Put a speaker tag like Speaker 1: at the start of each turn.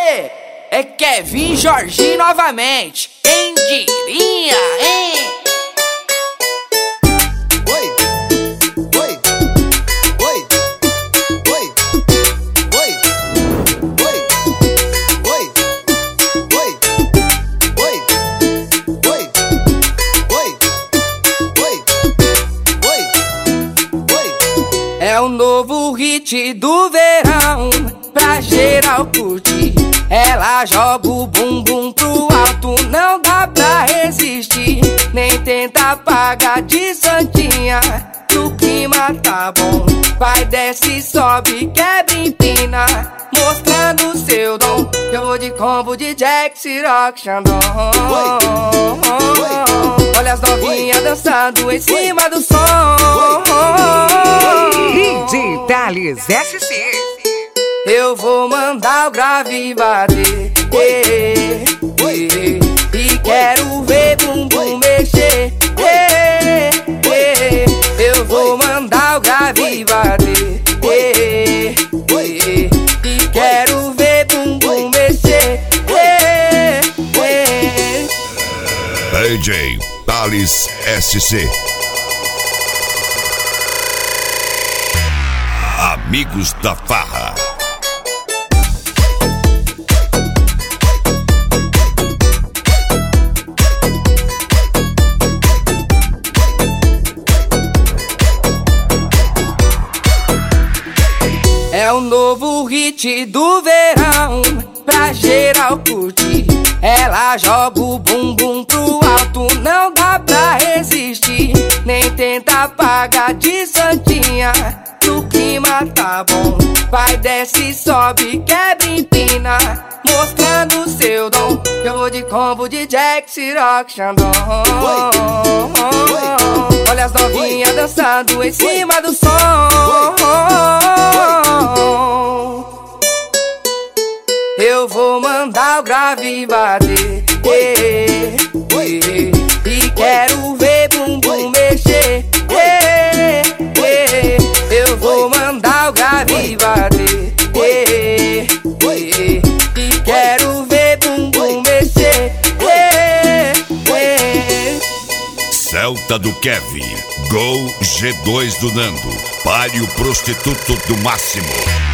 Speaker 1: Aê, é Kevin Jorginho novamente. Quem diria, hein? É o novo hit do verão, pra geral curtir. Ela joga o bumbum pro alto, não dá pra resistir. Nem tenta apagar de santinha, o clima tá bom. Vai, desce, sobe, quebra, empina, mostrando seu dom. Eu vou de combo de Jack, Ciroc, Xandão. Olha as novinhas dançando em cima do som.
Speaker 2: DJ Thales SC.
Speaker 1: Eu vou mandar o grave bater, e quero ver bumbum mexer, eu vou mandar o grave bater, e quero ver bumbum mexer,
Speaker 3: DJ Thales SC. Amigos da Farra.
Speaker 1: É o novo hit do verão, pra geral curtir. Ela joga o bumbum pro alto, não dá pra resistir. Nem tenta apagar de santinha, o clima tá bom. Vai, desce, sobe, quebra, empina, mostrando seu dom. Eu vou de combo de Jack, Ciroc, Xandão. Olha as novinhas dançando em cima do som. Eu vou mandar o grave bater, e quero ver bumbum mexer, eu vou mandar o grave bater, e quero ver bumbum mexer.
Speaker 3: Celta do Kevin, Gol G2 do Nando, Palio Prostituto do Máximo.